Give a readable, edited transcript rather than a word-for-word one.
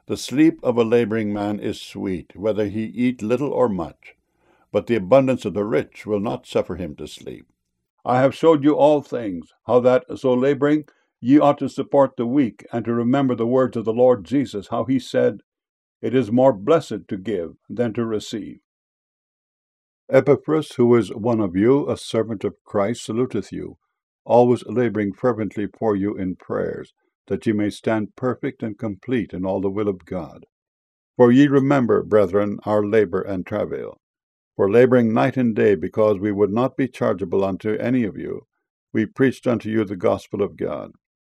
The sleep of a laboring man is sweet, whether he eat little or much, but the abundance of the rich will not suffer him to sleep. I have showed you all things, how that, so laboring, ye ought to support the weak, and to remember the words of the Lord Jesus, how he said, It is more blessed to give than to receive. Epaphras, who is one of you, a servant of Christ, saluteth you, always laboring fervently for you in prayers, that ye may stand perfect and complete in all the will of God. For ye remember, brethren, our labour and travail. For labouring night and day, because we would not be chargeable unto any of you, we preached unto you the gospel of God.